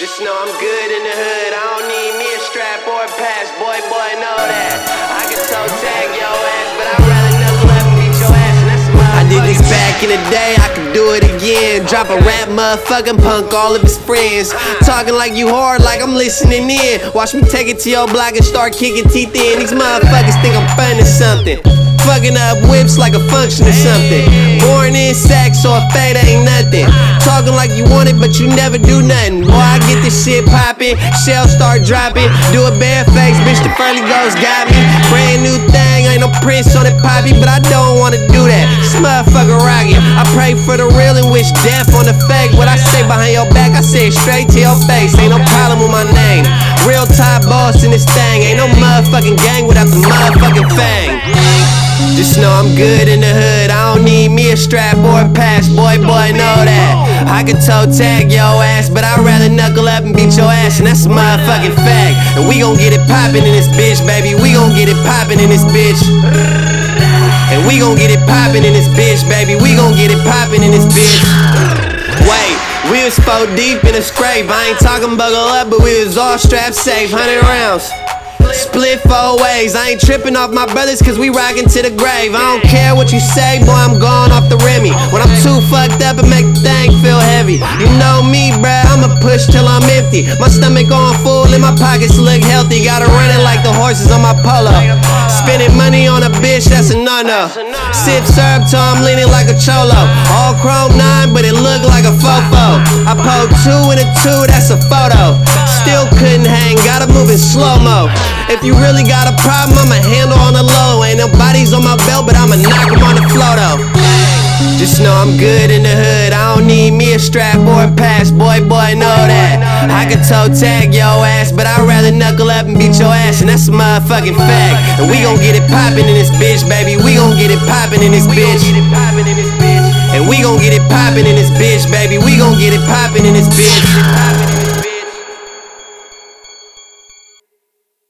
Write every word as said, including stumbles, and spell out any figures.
Just know I'm good in the hood. I don't need me a strap or a pass. Boy, boy, know that. I can toe tag your ass, but I'd rather knuckle up and beat your ass, and that's a motherfucking I did this back in the day, I could do it again. Drop a rap, motherfucking punk all of his friends. Talking like you hard, like I'm listening in. Watch me take it to your block and start kicking teeth in. These motherfuckers think I'm fun or something. Fucking up whips like a function or something. Born in sex, so a fade ain't nothing. Talking like you want it, but you never do nothing. Boy, I get this shit poppin', shells start dropping. Do a bare face, bitch, the Furley Ghost got me. Brand new thing, ain't no Prince on it, poppy, but I don't wanna do that. This motherfucker rockin'. I pray for the real and wish death on the fake. What I say behind your back, I say it straight to your face. Ain't no problem with my name. Real top boss in this thing. Ain't no motherfucking gang without the motherfucking fang. Just know I'm good in the hood. I don't need me a strap or a pass. Boy, boy, know that. I can toe tag your ass, but I'd rather knuckle up and beat your ass, and that's a motherfucking fact. And we gon' get it poppin' in this bitch, baby. We gon' get it poppin' in this bitch. And we gon' get it poppin' in this bitch, baby. We gon' get it poppin' in this bitch. Wait, we was four deep in a scrape. I ain't talking buckle up, but we was all strapped safe. Hundred rounds. Split four ways, I ain't tripping off my brothers cause we rockin' to the grave. I don't care what you say, boy, I'm going off the Remy. When I'm too fucked up, it make the thing feel heavy. You know me, bruh, I'ma push till I'm empty. My stomach on full and my pockets look healthy. Gotta run it like the horses on my polo. Spending money on a bitch, that's a no-no. Sip syrup till I'm leaning like a cholo. All chrome nine, but it look like a fofo. I pulled two and a two, that's a photo. Still couldn't hang, gotta move in slow-mo. If you really got a problem, I'ma handle on the low. Ain't no bodies on my belt, but I'ma knock them on the floor though. Just know I'm good in the hood. I don't need me a strap or a pass. Boy, boy, know that. I can toe tag your ass, but I'd rather knuckle up and beat your ass, and that's a motherfucking fact. And we gon' get it poppin' in this bitch, baby. We gon' get it poppin' in this bitch. And we gon' get it poppin' in this bitch, baby. We gon' get it poppin' in this bitch.